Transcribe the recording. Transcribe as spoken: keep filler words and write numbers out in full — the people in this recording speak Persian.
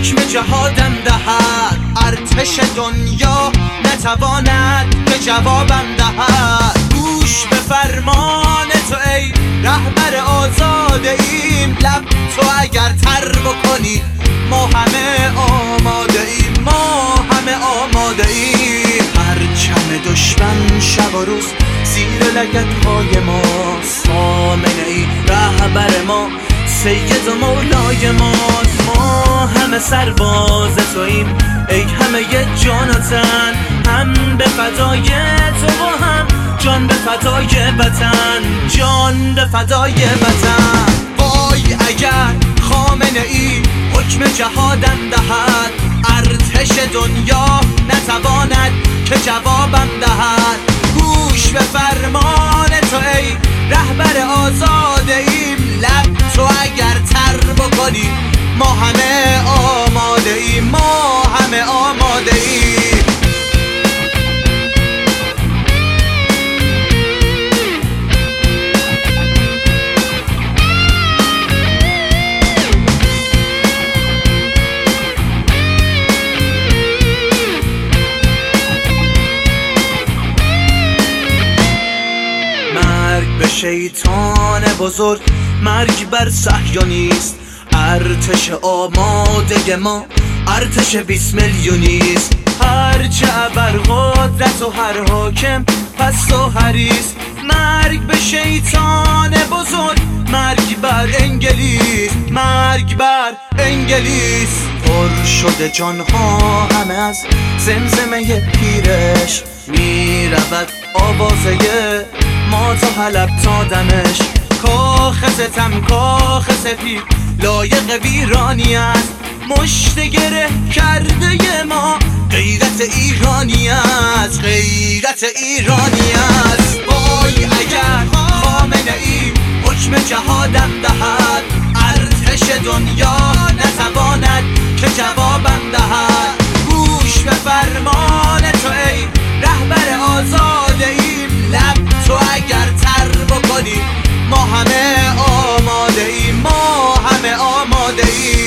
حکم جهادم دهد. ارتش دنیا نتواند به جوابم دهد. گوش به فرمان تو ای رهبر آزاده ایم. لب تو اگر تر بکنی ما همه آماده ایم، ما همه آماده ایم. پرچم دشمن شب و روز زیر لگدهای ماست. خامنه ای رهبر ما، سید و مولای ماست. ما همه سرباز توییم ای همه جان و تن، هم به فدای تو و هم جان به فدای وطن، جان به فدای وطن. وای اگر خامنه ای حکم جهادم دهد. ارتش دنیا نتواند که جوابم دهد. گوش به فرمان تو ای رهبر آزاده ایم. لب تو اگر تر بکنی ما همه آماده ایم، ما همه آماده ایم. مرگ به شیطان بزرگ، مرگ بر صهیونیست. ارتش آماده ما، ارتش بیست میلیونیست. هرچه بر قدرت و هر حاکم پست و حریص. مرگ به شیطان بزرگ، مرگ بر انگلیس، مرگ بر انگلیس. پر شده جانها همه از زمزمه پیرش. می رود آوازه ما تا حلب تا دمشق. کاخ ستم کاخ سپید لایق ویرانی است. مشت گره کرده ما غیرت ایرانی است، غیرت ایرانی است. وای اگر خامنه ای حکم جهادم دهد. ارتش دنیا نتواند که جوابم دهد. گوش به فرمان تو ای رهبر آزاده ایم. لب تو اگر تر بکنی ما همه آماده ایم، ما همه آماده ایم.